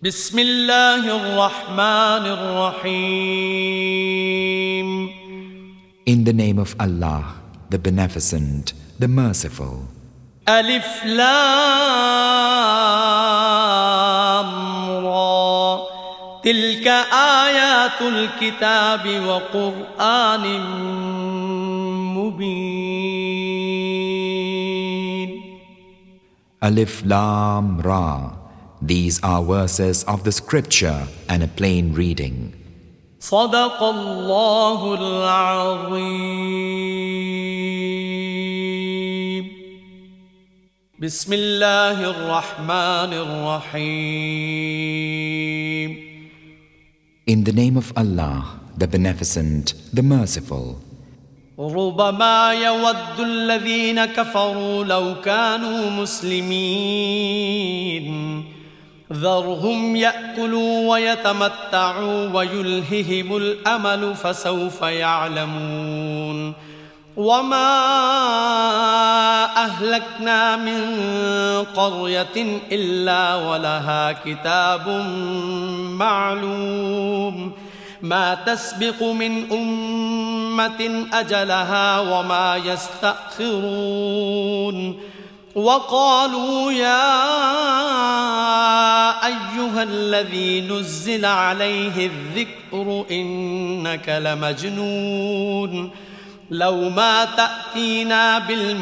بسم الله الرحمن الرحيم. In the name of Allah, the Beneficent, the Merciful. ألف لام را تلك آيات الكتاب وقرآن مبين. Alif Lam Ra. These are verses of the scripture and a plain reading. صدق الله العظيم. بسم الله الرحمن الرحيم. In the name of Allah, the Beneficent, the Merciful. ربما يود الذين كفروا لو كانوا مسلمين ذرهم يأكلوا ويتمتعوا ويلههم الأمل فسوف يعلمون. وما أهلكنا من قرية إلا ولها كتاب معلوم ما تسبق من أمة أجلها وما يستأخرون. وقالوا يا أيها الذي نزل عليه الذكر إنك لمجنون لو ما تأتينا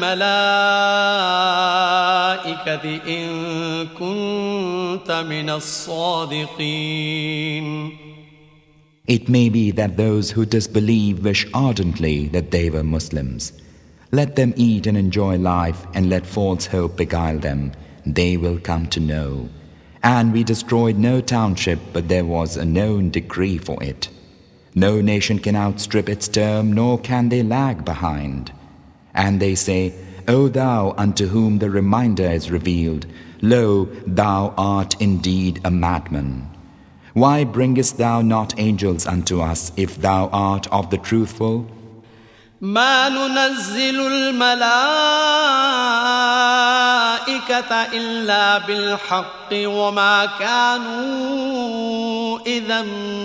بالملائكة إن كنت من الصادقين. It may be that those who disbelieve wish ardently that they were Muslims. Let them eat and enjoy life and let false hope beguile them. They will come to know. And we destroyed no township, but there was a known decree for it. No nation can outstrip its term, nor can they lag behind. And they say, O thou unto whom the reminder is revealed, lo, thou art indeed a madman. Why bringest thou not angels unto us if thou art of the truthful? ما ننزل الملائكة إلا بالحق وما كانوا إذا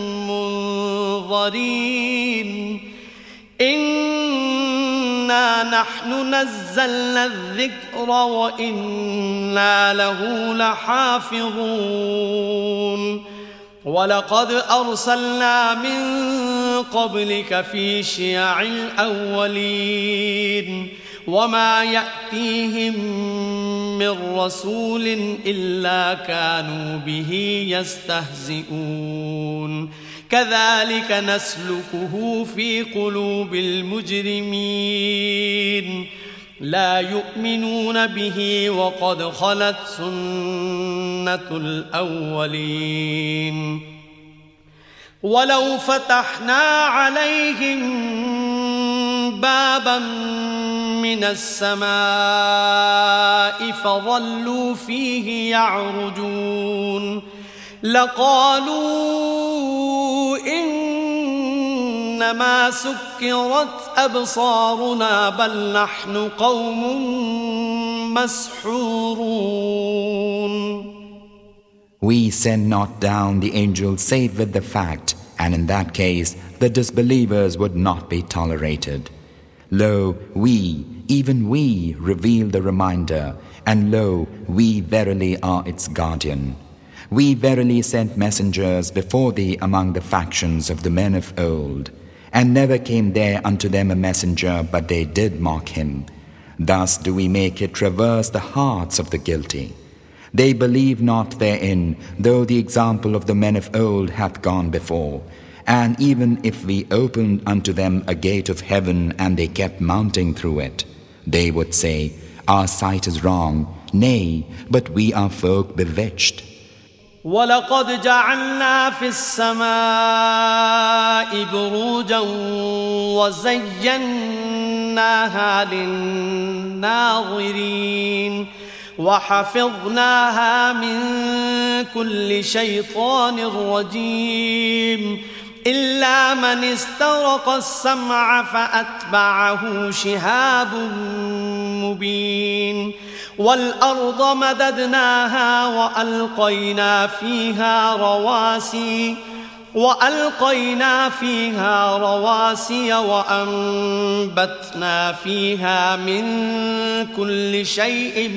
منظرين. إنا نحن نزلنا الذكر وإنا له لحافظون. ولقد أرسلنا من قبلك في شيع الأولين وما يأتيهم من رسول إلا كانوا به يستهزئون. كذلك نسلكه في قلوب المجرمين لا يؤمنون به وقد خلت سنة الأولين. ولو فتحنا عليهم بابا من السماء فظلوا فيه يعرجون لقالوا إنما سكرت أبصارنا بل نحن قوم مسحورون. We send not down the angels save with the fact, and in that case the disbelievers would not be tolerated. Lo, we, even we, reveal the reminder, and lo, we verily are its guardian. We verily sent messengers before thee among the factions of the men of old, and never came there unto them a messenger, but they did mock him. Thus do we make it traverse the hearts of the guilty. They believe not therein, though the example of the men of old hath gone before. And even if we opened unto them a gate of heaven and they kept mounting through it, they would say, Our sight is wrong, nay, but we are folk bewitched. ولقد جعلنا في السماء بروجا وزيناها للناظرين وحفظناها من كل شيطان رجيم إلا من استرق السمع فأتبعه شهاب مبين والأرض مددناها وألقينا فيها رواسي وأنبتنا فيها من كل شيء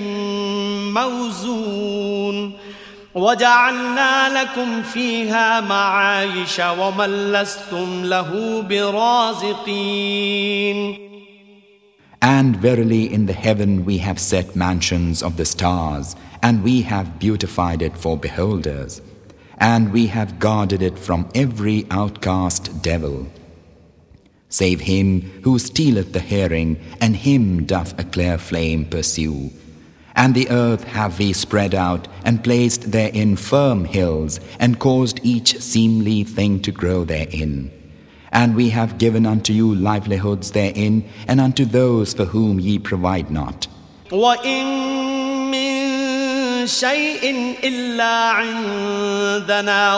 موزون وجعلنا لكم فيها معايش ومن لستم له برازقين. And verily in the heaven we have set mansions of the stars, and we have beautified it for beholders, and we have guarded it from every outcast devil. Save him who stealeth the hearing, and him doth a clear flame pursue. And the earth have we spread out, and placed therein firm hills, and caused each seemly thing to grow therein. And we have given unto you livelihoods therein, and unto those for whom ye provide not. وَإِن مِّن شَيْءٍ إِلَّا عِندَنَا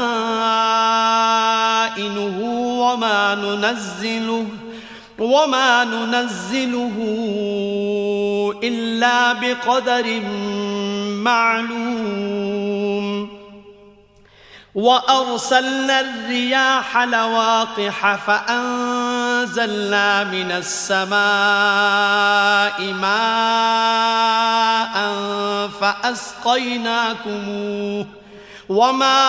خَزَائِنُهُ وَمَا نُنَزِّلُهُ إِلَّا بِقَدَرٍ مَّعْلُومٍ. وأرسلنا الرياح لواقح فأنزلنا من السماء ماء فأسقيناكموه وما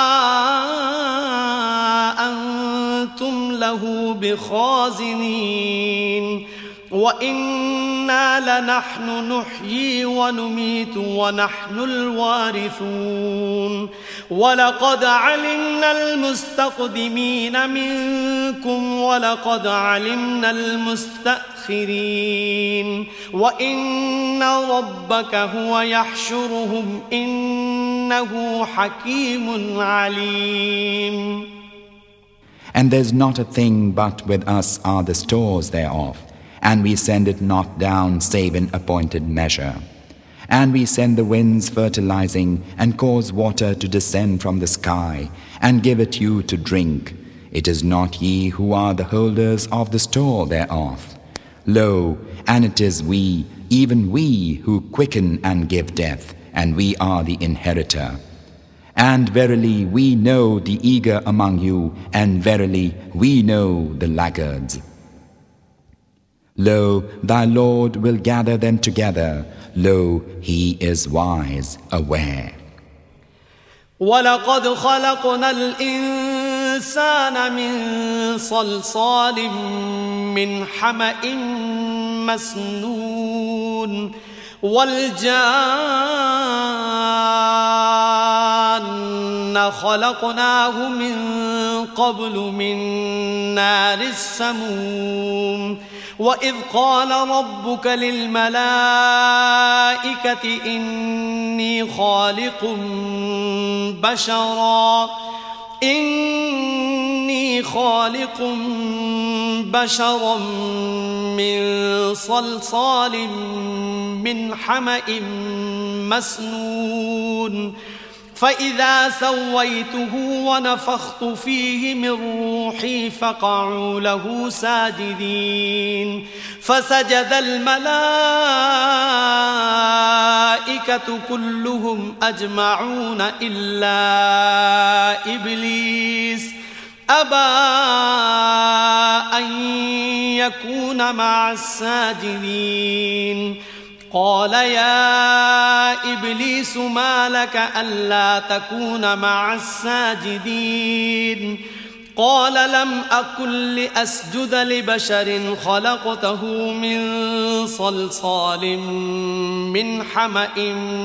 أنتم له بخازنين وإنا لنحن نحيي ونميت ونحن الوارثون ولقد علمنا المستقدمين منكم ولقد علمنا المستأخرين وإن ربك هو يحشرهم إنه حكيم عليم. And there's not a thing but with us are the stores thereof, and we send it not down save in appointed measure. And we send the winds fertilizing, and cause water to descend from the sky, and give it you to drink. It is not ye who are the holders of the store thereof. Lo, and it is we, even we, who quicken and give death, and we are the inheritor. And verily we know the eager among you, and verily we know the laggards. Lo, thy Lord will gather them together. Lo, he is wise, aware. وَلَقَدْ خَلَقْنَا الْإِنسَانَ مِنْ صَلْصَالٍ مِّنْ حَمَإٍ مَسْنُونٍ وَالْجَانَّ خَلَقْنَاهُ مِنْ قَبْلُ مِنْ نَارِ السَّمُومِ وَإِذْ قَالَ رَبُّكَ لِلْمَلَائِكَةِ إِنِّي خَالِقٌ بَشَرًا مِّن صَلْصَالٍ مِّنْ حَمَإٍ مسنون فإذا سويته ونفخت فيه من روحي فقعوا له ساجدين فسجد الملائكة كلهم أجمعون إلا إبليس أبى أن يكون مع الساجدين قال يا إبليس ما لك ألا تكون مع الساجدين قال لم أكن لأسجد لبشر خلقته من صلصال من حمأ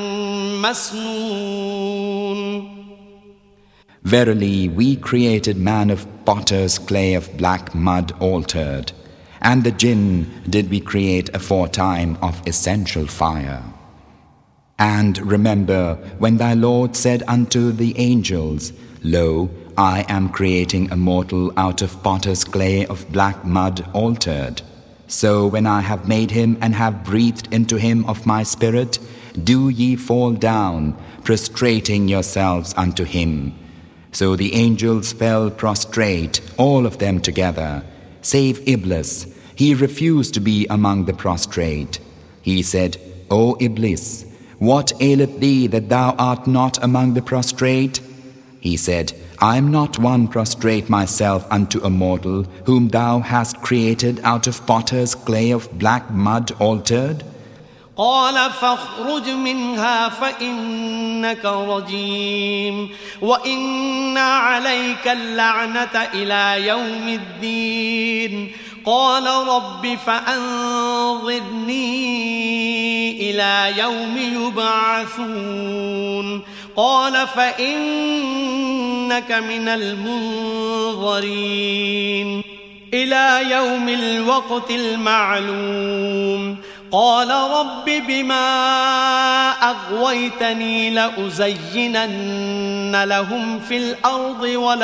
مسنون. Verily we created man of potter's clay of black mud altered, and the jinn did we create aforetime of essential fire. And remember when thy Lord said unto the angels, Lo, I am creating a mortal out of potter's clay of black mud altered. So when I have made him and have breathed into him of my spirit, do ye fall down, prostrating yourselves unto him. So the angels fell prostrate, all of them together, save Iblis. He refused to be among the prostrate. He said, O Iblis, what aileth thee that thou art not among the prostrate? He said, I am not one prostrate myself unto a mortal whom thou hast created out of potter's clay of black mud altered. قال فاخرج منها فإنك رجيم وإن عليك اللعنة إلى يوم الدين قال رب فأنظرني إلى يوم يبعثون قال فإنك من المنظرين إلى يوم الوقت المعلوم قال رب بما أغويتني لأزينن لهم في الأرض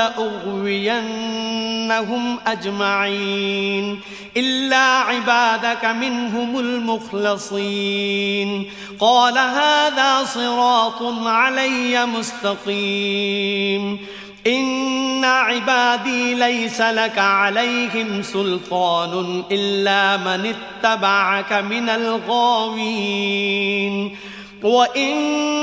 ولأغوينهم أجمعين إلا عبادك منهم المخلصين قال هذا صراط علي مستقيم إن عبادي ليس لك عليهم سلطان إلا من اتبعك من الغاوين وإن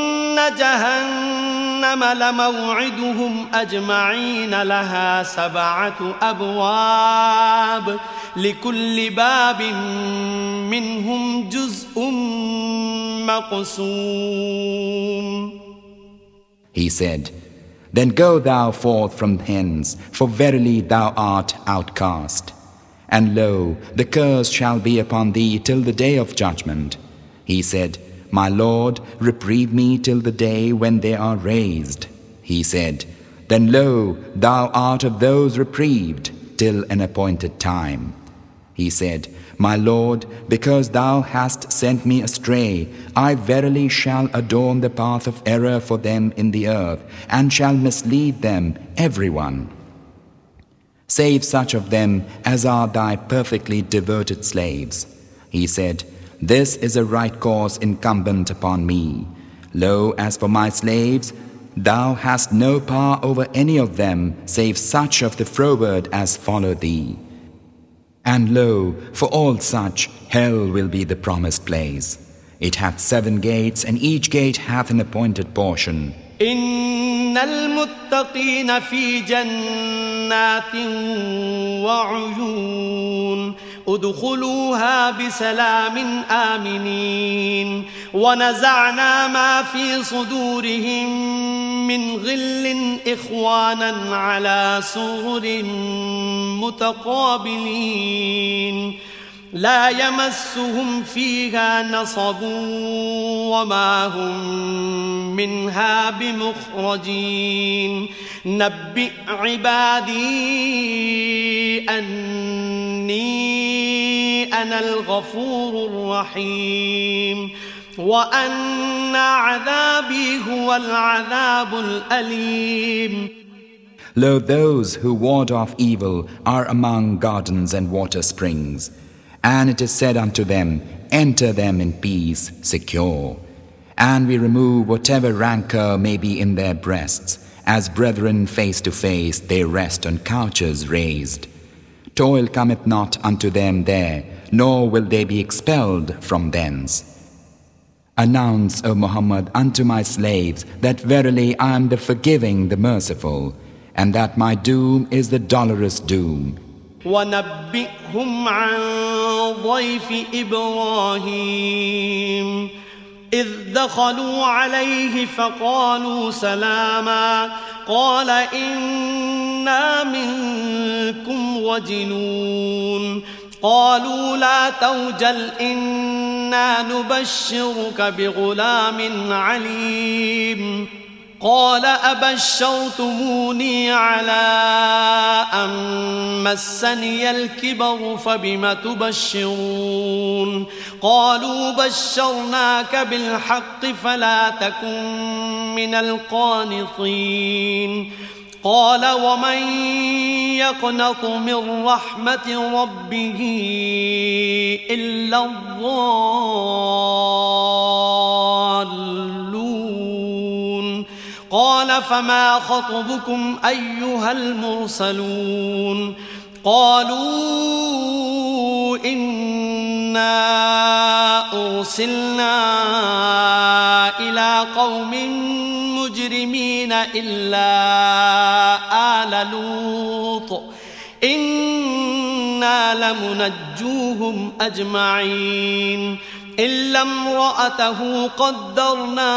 جهنم لموعدهم أجمعين لها 7 أبواب لكل باب منهم جزء مقسوم. He said, Then go thou forth from hence, for verily thou art outcast. And lo, the curse shall be upon thee till the day of judgment. He said, My Lord, reprieve me till the day when they are raised. He said, Then lo, thou art of those reprieved till an appointed time. He said, My Lord, because thou hast sent me astray, I verily shall adorn the path of error for them in the earth, and shall mislead them, everyone. Save such of them as are thy perfectly devoted slaves. He said, This is a right course incumbent upon me. Lo, as for my slaves, thou hast no power over any of them, save such of the froward as follow thee. And lo, for all such, hell will be the promised place. It hath 7 gates, and each gate hath an appointed portion. إن المتقين في جنات وعيون ادخلوها بسلام آمنين ونزعنا ما في صدورهم من غل إخوانا على سرر متقابلين لا يمسهم فيها نصب وما هم منها بمخرجين نبئ عبادي أني أنا الغفور الرحيم وأن عذابي هو العذاب الأليم. Lo, those who ward off evil are among gardens and water springs. And it is said unto them, Enter them in peace, secure. And we remove whatever rancor may be in their breasts. As brethren face to face, they rest on couches raised. Toil cometh not unto them there, nor will they be expelled from thence. Announce, O Muhammad, unto my slaves that verily I am the forgiving, the merciful, and that my doom is the dolorous doom. ونبئهم عن ضيف إبراهيم إذ دخلوا عليه فقالوا سلاما قال إنا منكم وجلون قالوا لا توجل إنا نبشرك بغلام عليم قال أبشرتموني على أن مسني الكبر فبم تبشرون قالوا بشرناك بالحق فلا تكن من القانطين قال ومن يقنط من رحمة ربه إلا الضالون قال فما خطبكم أيها المرسلون قالوا إنا أرسلنا إلى قوم مجرمين إلا آل لوط إنا لمنجوهم أجمعين إلا امرأته قدرنا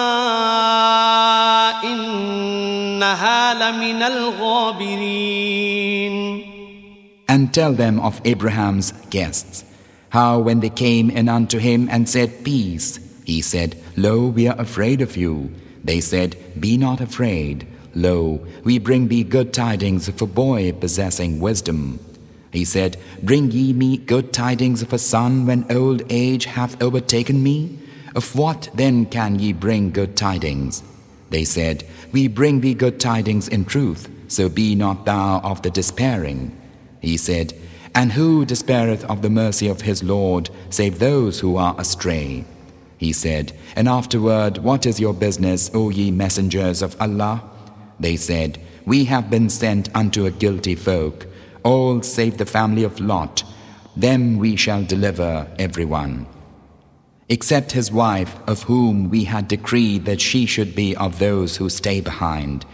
إنها لمن الغابرين. And tell them of Abraham's guests, how when they came in unto him and said, Peace, he said, Lo, we are afraid of you. They said, Be not afraid. Lo, we bring thee good tidings of a boy possessing wisdom. He said, Bring ye me good tidings of a son when old age hath overtaken me? Of what then can ye bring good tidings? They said, We bring thee good tidings in truth, so be not thou of the despairing. He said, And who despaireth of the mercy of his Lord, save those who are astray? He said, And afterward, what is your business, O ye messengers of Allah? They said, We have been sent unto a guilty folk, all save the family of Lot. Them we shall deliver everyone, except his wife, of whom we had decreed that she should be of those who stay behind.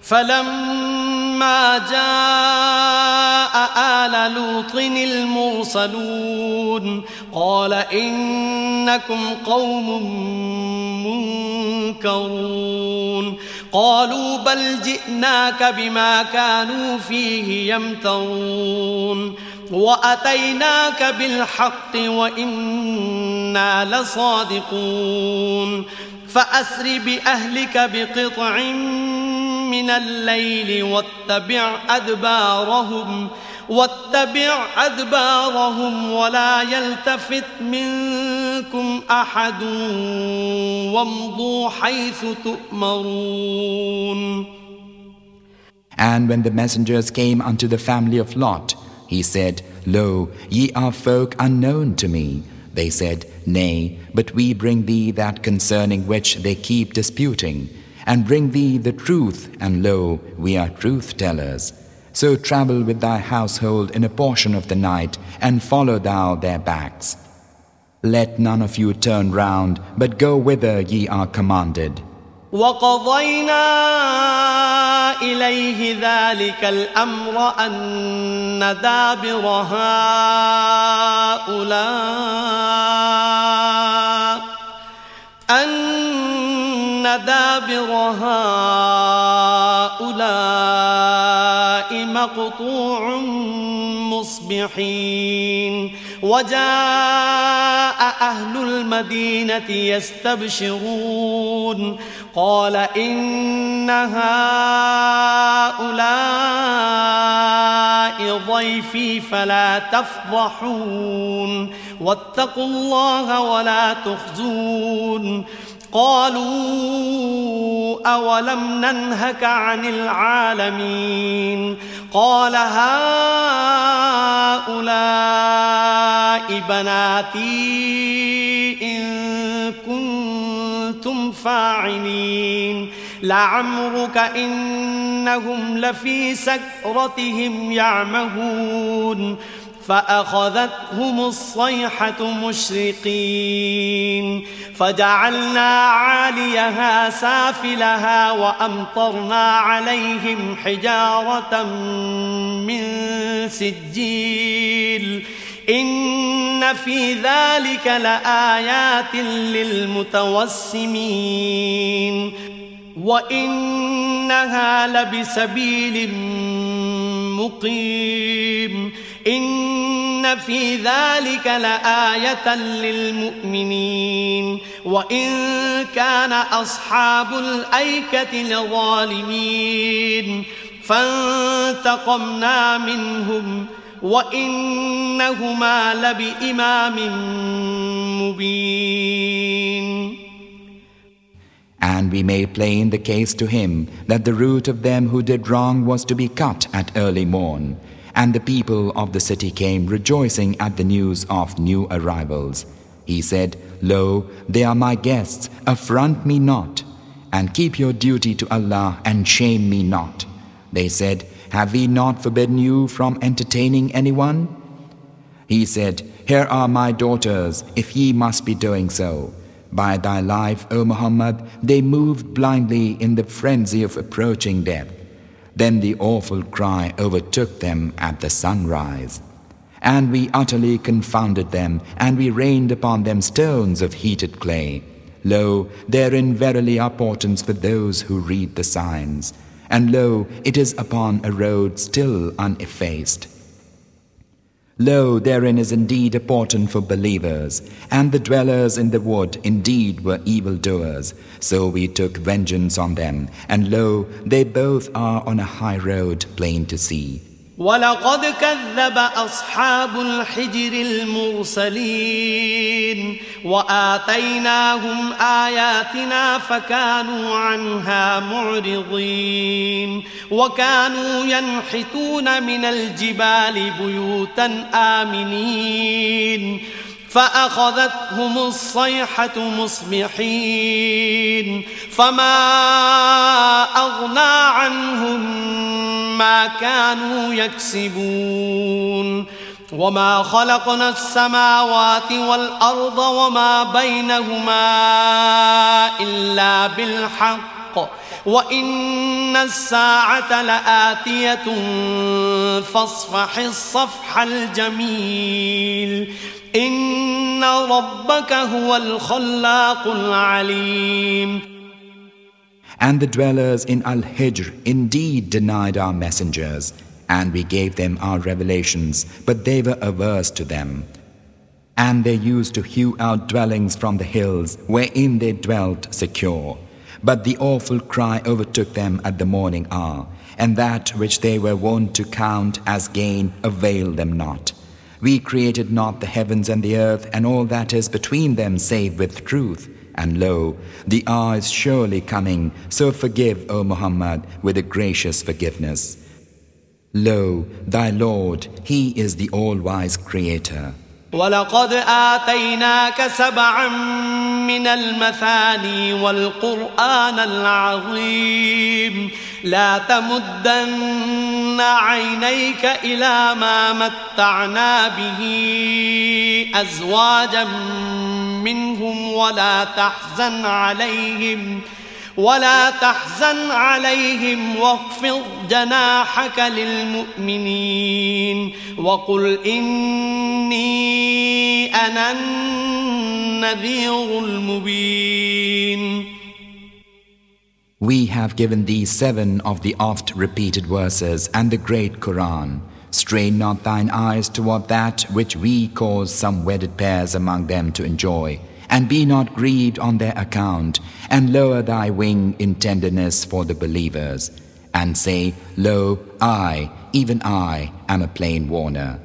فلما جاء آل لوط المرسلون قال إنكم قوم منكرون قالوا بل جئناك بما كانوا فيه يمترون وأتيناك بالحق وإنا لصادقون فأسر بأهلك بقطع من الليل واتبع أدبارهم ولا يلتفت منكم أحد وامضوا حيث تؤمرون. And when the messengers came unto the family of Lot, he said, Lo, ye are folk unknown to me. They said, Nay, but we bring thee that concerning which they keep disputing, and bring thee the truth, and lo, we are truth-tellers. So travel with thy household in a portion of the night, and follow thou their backs. Let none of you turn round, but go whither ye are commanded. وَقَضَيْنَا إِلَيْهِ ذَلِكَ الْأَمْرَ أَنَّ دَابِرَ هَؤُلَاءِ مَقْطُوعٌ مُصْبِحِينَ وَجَاءَ أَهْلُ الْمَدِينَةِ يَسْتَبْشِرُونَ قال إن هؤلاء ضيفي فلا تفضحون واتقوا الله ولا تخزون قالوا أولم ننهك عن العالمين قال هؤلاء بناتي إن كنتم فاعلين لعمرك إنهم لفي سكرتهم يعمهون فأخذتهم الصيحة مشرقين فجعلنا عاليها سافلها وأمطرنا عليهم حجارة من سجيل إن في ذلك لآيات للمتوسمين وإنها لبسبيل مقيم إن في ذلك لآية للمؤمنين وإن كان أصحاب الأيكة لظالمين فانتقمنا منهم وإنهما لبإمام مبين. And we made plain the case to him that the root of them who did wrong was to be cut at early morn. And the people of the city came rejoicing at the news of new arrivals. He said, Lo, they are my guests, affront me not, and keep your duty to Allah and shame me not. They said, Have we not forbidden you from entertaining anyone? He said, Here are my daughters, if ye must be doing so. By thy life, O Muhammad, they moved blindly in the frenzy of approaching death. Then the awful cry overtook them at the sunrise. And we utterly confounded them, and we rained upon them stones of heated clay. Lo, therein verily are portents for those who read the signs. And lo, it is upon a road still uneffaced. Lo, therein is indeed a portent for believers, and the dwellers in the wood indeed were evildoers. So we took vengeance on them, and lo, they both are on a high road plain to see. وَلَقَدْ كَذَّبَ أَصْحَابُ الْحِجْرِ الْمُرْسَلِينَ وَآتَيْنَاهُمْ آيَاتِنَا فَكَانُوا عَنْهَا مُعْرِضِينَ وَكَانُوا يَنْحِتُونَ مِنَ الْجِبَالِ بُيُوتًا آمِنِينَ فأخذتهم الصيحة مصبحين فما أغنى عنهم ما كانوا يكسبون وما خلقنا السماوات والأرض وما بينهما إلا بالحق وإن الساعة لآتية فاصفح الصفح الجميل إن ربك هو الخلاق العليم. And the dwellers in Al-Hijr indeed denied our messengers, and we gave them our revelations, but they were averse to them. And they used to hew out dwellings from the hills, wherein they dwelt secure. But the awful cry overtook them at the morning hour, and that which they were wont to count as gain availed them not. We created not the heavens and the earth and all that is between them save with truth. And lo, the hour is surely coming, so forgive, O Muhammad, with a gracious forgiveness. Lo, thy Lord, He is the all-wise Creator. وَلَقَدْ آتَيْنَاكَ سَبْعًا مِّنَ الْمَثَانِي وَالْقُرْآنَ الْعَظِيمَ لَا تَمُدَّنَّ عَيْنَيْكَ إِلَى مَا مَتَّعْنَا بِهِ أَزْوَاجًا مِّنْهُمْ ولا تحزن عليهم واخفض جناحك للمؤمنين وقل إني أنا النذير المبين. We have given thee 7 of the oft-repeated verses and the great Quran. Strain not thine eyes toward that which we cause some wedded pairs among them to enjoy, and be not grieved on their account, and lower thy wing in tenderness for the believers. And say, Lo, I, even I, am a plain warner.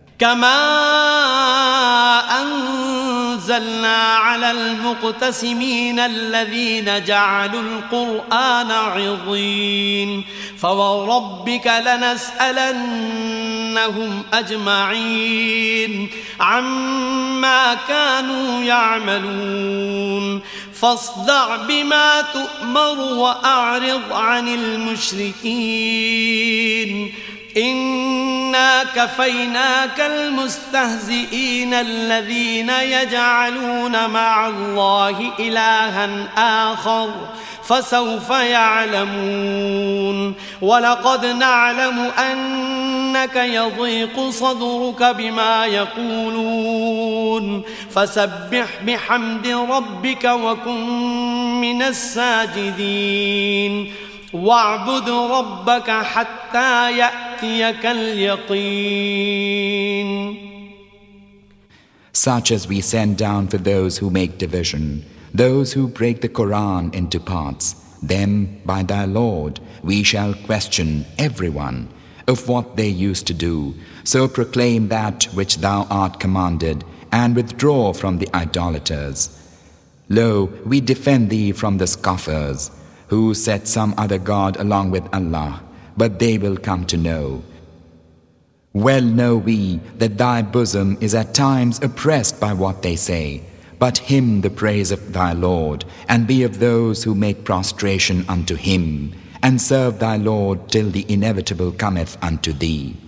كما أنزلنا على المقتسمين الذين جعلوا القرآن عضين فوربك لنسألنهم أجمعين عما كانوا يعملون فاصدع بما تؤمر وأعرض عن المشركين إنا كفيناك المستهزئين الذين يجعلون مع الله إلها آخر فسوف يعلمون ولقد نعلم أنك يضيق صدرك بما يقولون فسبح بحمد ربك وكن من الساجدين واعبد ربك حتى يأتيك اليقين. Such as we send down for those who make division, those who break the Quran into parts, them by thy Lord we shall question everyone of what they used to do. So proclaim that which thou art commanded, and withdraw from the idolaters. Lo, we defend thee from the scoffers, who set some other God along with Allah, but they will come to know. Well know we that thy bosom is at times oppressed by what they say, but hymn the praise of thy Lord, and be of those who make prostration unto him, and serve thy Lord till the inevitable cometh unto thee.